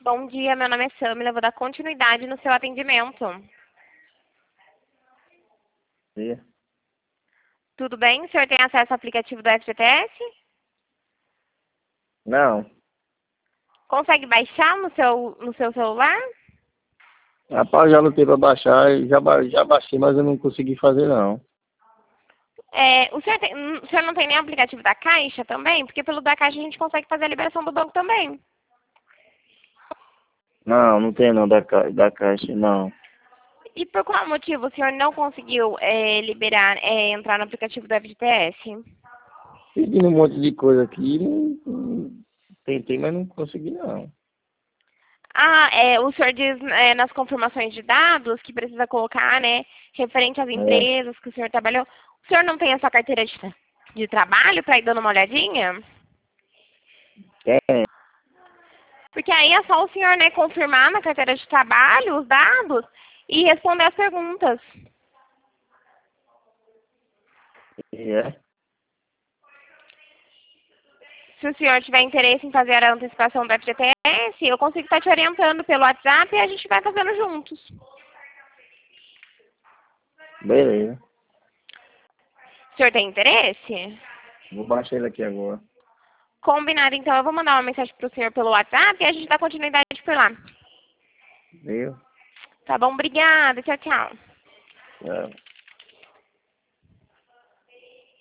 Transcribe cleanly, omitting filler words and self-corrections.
bom dia. Meu nome é Samila. Eu vou dar continuidade no seu atendimento. Sim. Tudo bem? O senhor tem acesso ao aplicativo do FGTS? Não. Consegue baixar no seu celular? Rapaz, já lutei pra baixar, já baixei, mas eu não consegui fazer não. O senhor não tem nem aplicativo da Caixa também? Porque pelo da Caixa a gente consegue fazer a liberação do banco também. Não, não tem não da caixa, não. E por qual motivo o senhor não conseguiu entrar no aplicativo do FGTS? Pedindo um monte de coisa aqui, tentei, mas não consegui não. O senhor diz nas confirmações de dados que precisa colocar, né, referente às É, empresas que o senhor trabalhou. O senhor não tem a sua carteira de trabalho para ir dando uma olhadinha? é, Porque aí é só o senhor, né, confirmar na carteira de trabalho os dados e responder as perguntas. é. Se o senhor tiver interesse em fazer a antecipação do FGTS, eu consigo estar te orientando pelo WhatsApp e a gente vai fazendo juntos. Beleza. O senhor tem interesse? Vou baixar ele aqui agora. Combinado, então eu vou mandar uma mensagem para o senhor pelo WhatsApp e a gente dá continuidade por lá. Viu? Tá bom? Obrigada. Tchau, tchau. É.